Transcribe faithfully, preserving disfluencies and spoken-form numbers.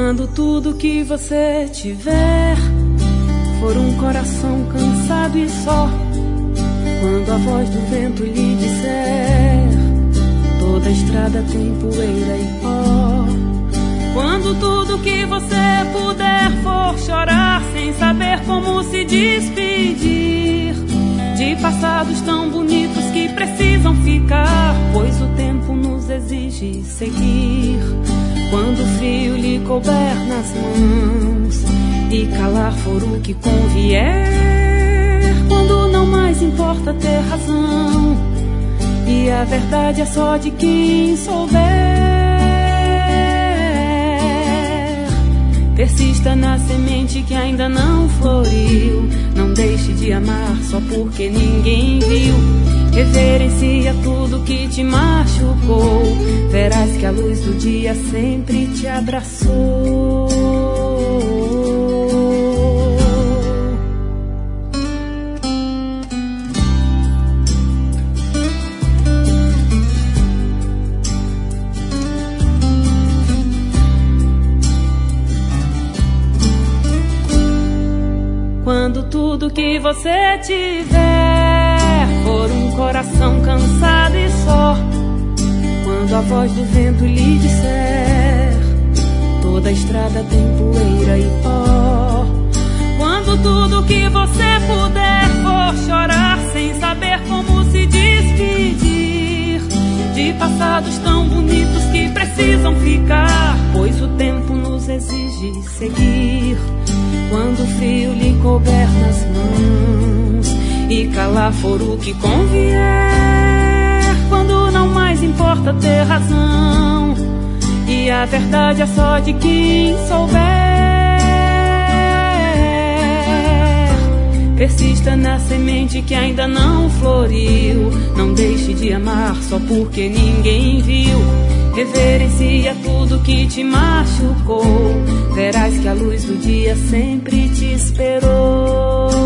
Quando tudo que você tiver for um coração cansado e só, quando a voz do vento lhe disser toda estrada tem poeira e pó, quando tudo que você puder for chorar sem saber como se despedir de passados tão bonitos que precisam ficar, pois o tempo nos exige seguir. Quando o frio lhe couber nas mãos e calar for o que convier, quando não mais importa ter razão e a verdade é só de quem souber, persista na semente que ainda não floriu, não deixe de amar só porque ninguém viu, reverencia tudo que te machucou, verás que a luz do dia sempre te abraçou. Quando tudo que você tiver for um coração cansado e só, quando a voz do vento lhe disser toda estrada tem poeira e pó, quando tudo que você puder for chorar sem saber como se despedir de passados tão bonitos que precisam ficar, pois o tempo nos exige seguir. Quando o frio lhe couber nas mãos e calar for o que convier, quando não mais importa ter razão e a verdade é só de quem souber, persista na semente que ainda não floriu, não deixe de amar só porque ninguém viu, reverencia tudo que te machucou, verás que a luz do dia sempre te esperou.